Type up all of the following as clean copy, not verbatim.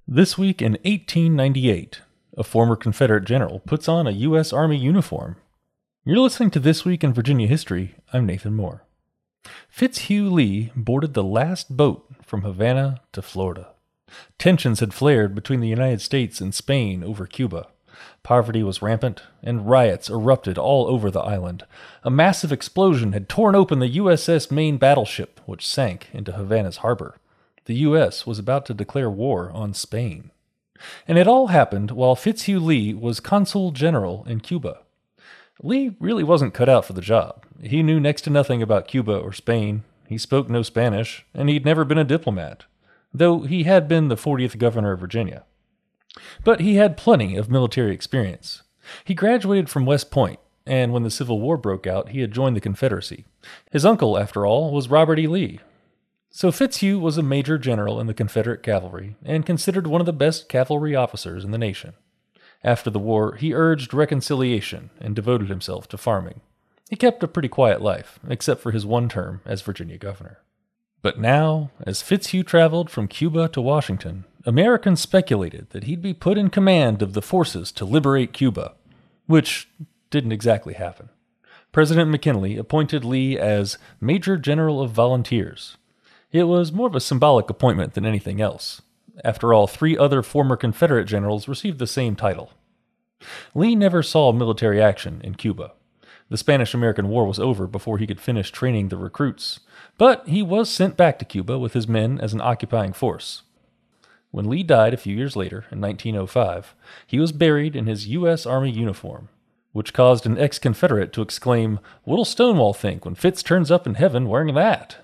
This week in 1898, a former Confederate general puts on a U.S. Army uniform. You're listening to This Week in Virginia History. I'm Nathan Moore. Fitzhugh Lee boarded the last boat from Havana to Florida. Tensions had flared between the United States and Spain over Cuba. Poverty was rampant, and riots erupted all over the island. A massive explosion had torn open the USS Maine battleship, which sank into Havana's harbor. The U.S. was about to declare war on Spain. And it all happened while Fitzhugh Lee was consul general in Cuba. Lee really wasn't cut out for the job. He knew next to nothing about Cuba or Spain. He spoke no Spanish, and he'd never been a diplomat, though he had been the 40th governor of Virginia. But he had plenty of military experience. He graduated from West Point, and when the Civil War broke out, he had joined the Confederacy. His uncle, after all, was Robert E. Lee. So Fitzhugh was a major general in the Confederate cavalry and considered one of the best cavalry officers in the nation. After the war, he urged reconciliation and devoted himself to farming. He kept a pretty quiet life, except for his one term as Virginia governor. But now, as Fitzhugh traveled from Cuba to Washington, Americans speculated that he'd be put in command of the forces to liberate Cuba, which didn't exactly happen. President McKinley appointed Lee as Major General of Volunteers. It was more of a symbolic appointment than anything else. After all, 3 other former Confederate generals received the same title. Lee never saw military action in Cuba. The Spanish-American War was over before he could finish training the recruits, but he was sent back to Cuba with his men as an occupying force. When Lee died a few years later, in 1905, he was buried in his U.S. Army uniform, which caused an ex-Confederate to exclaim, "What'll Stonewall think when Fitz turns up in heaven wearing that?"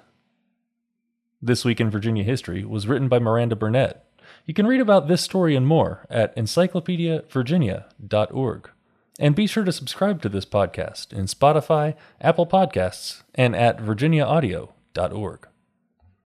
This Week in Virginia History was written by Miranda Burnett. You can read about this story and more at encyclopediavirginia.org. And be sure to subscribe to this podcast in Spotify, Apple Podcasts, and at virginiaaudio.org.